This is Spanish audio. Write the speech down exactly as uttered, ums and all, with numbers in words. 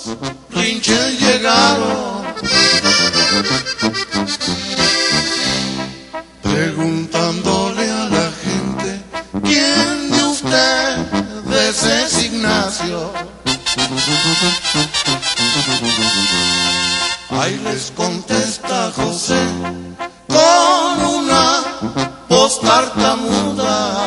rinches llegaron, preguntándole a la gente, ¿quién de ustedes es Ignacio? Ahí les contesta José con una voz tartamuda.